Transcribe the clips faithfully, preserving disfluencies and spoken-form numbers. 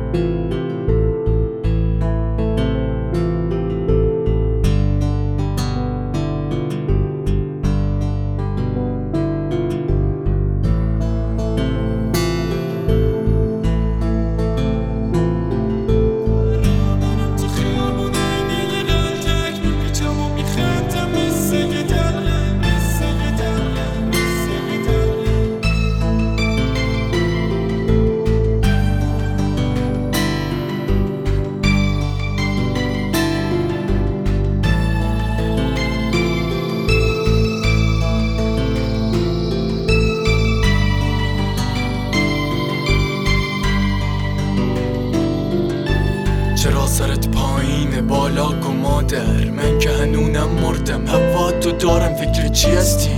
چرا سرت پایینه بالا کن مادر، من که هنونم مردم هوا تو دارم، فکر چی هستی؟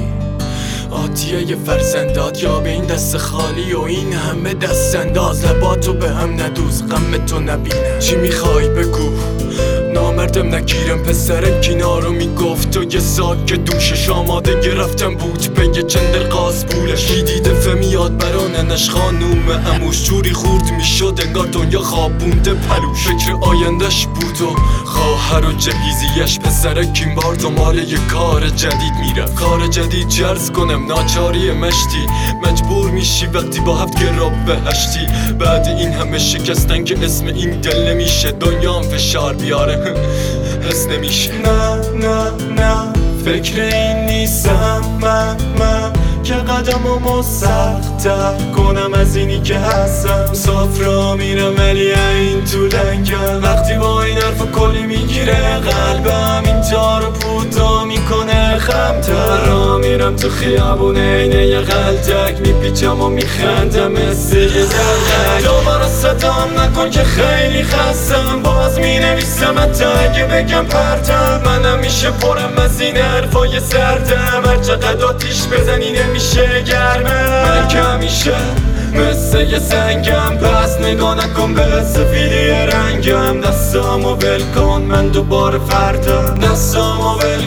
آتیه یه فرزندات یا به این دست خالی و این همه دست انداز، لباتو به هم ندوز غم تو نبینه. چی میخوای بگو؟ نامردم نگیرم پسر کنارو میگفت تو یه ساک دوشش آماده گرفتم بود به یه چندر قاس پولش کی دیده فمیاد براننش خانوم اموش جوری خورد میشد انگار دنیا خوابونده پلوش، فکر آیندش بود و خواهر و جهیزیش پسر کیم بار دنبال یه کار جدید میره، کار جدید جرز کنم ناچاری مشتی، مجبور میشی وقتی با هفت گراب بهشتی، بعد این همه شکستن که اسم این دل نمیشه دنیام فشار بیاره حس نمیشه. نه نه نه فکر این نیستم من من که قدممو سخت‌تر کنم از اینی که هستم، صاف را میرم ولی این تو لنگم، وقتی با این حرفا کلی میگیره قلبم این تارو پوتا میکنه خمتر، را میرم تو خیابون اینه یه غلطک میپیچم و میخندم مثل یه دلغک، دوباره صدام نکن که خیلی خستم، باز مینویسم حتی اگه بگم پرتم، من همیشه پرم از این حرفای سردم، هرچقدر آتیش بزنی نمیشه گرمه، من که همیشه مثل یه سنگم، پس نگاه نکن به سفیدی رنگم، دستامو ول کن من دوباره فردا، دستامو ول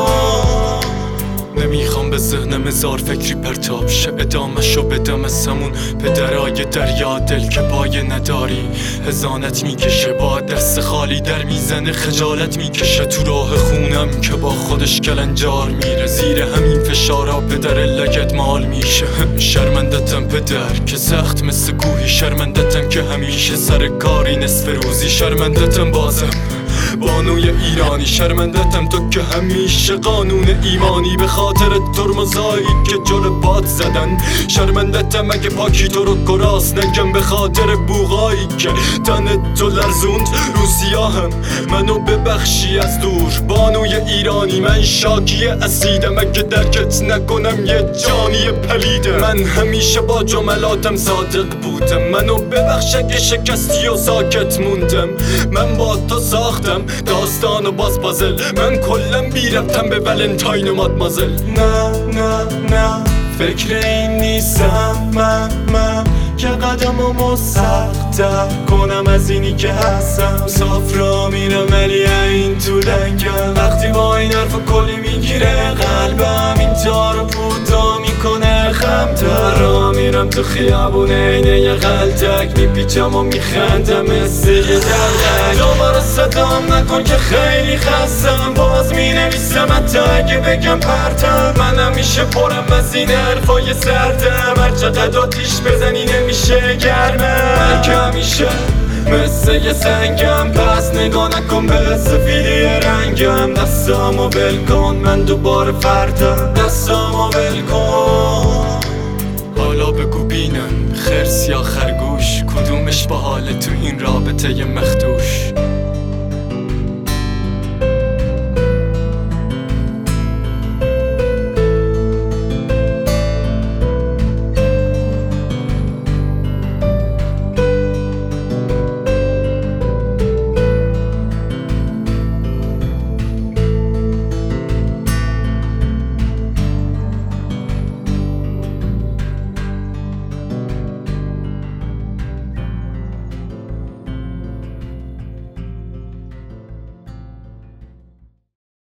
کن. نمیخوام به ذهنم هزار فکری پرتاب شه، ادامه شو بدم از همون پدرای دریا، دل که پایه نداری هزانت میکشه، با دست خالی در میزنه خجالت میکشه، تو راه خونم که با خودش کلنجار میره، زیر همین فشارا پدر لگت مال میشه، شرمندتم پدر که سخت مثل کوهی، شرمندتم که همیشه سر کاری نصف روزی، شرمندتم بازم بانوی ایرانی، شرمندتم تو که همیشه قانون ایمانی، به خاطر ترمزایی که جلو باد زدن، شرمندتم اگه پاکی تو رو کراس نگم، به خاطر بوغایی که تن تو لرزوند رو سیاهم، منو ببخشی از دور بانوی ایرانی، من شاکی اسیدم اگه درکت نکنم یه جانی پلیده، من همیشه با جملاتم صادق بودم، منو ببخش اگه شکستی و ساکت موندم، من با تو ساختم داستان و باز پازل، من کلم بی ربطم به ولنتاین و مادمازل. نه نه نه فکر این نیستم من من که قدممو سخت‌تر کنم از اینی که هستم، صاف را میرم ولی این تو لنگم، وقتی با این حرفا کلی میگیره قلبم این تارو پوتا میکنه خمتر، را میرم تو خیابون اینه یه غلطک میپیچم و میخندم مثل یه دلغک، دوباره صدام نکن که خیلی خستم، باز مینویسم حتی اگه بگم پرتم، من همیشه پرم از این حرفای سردم، هرچقدر آتیش بزنی نمیشه گرمه، من که همیشه مثل یه سنگم، پس نگاه نکن به سفیدی رنگم، دستامو ول کن من دوباره فردا، دستامو ول کن. حالا بگو بینم خرس یا خرگوش، کدومش با حال تو این رابطه مخدوش؟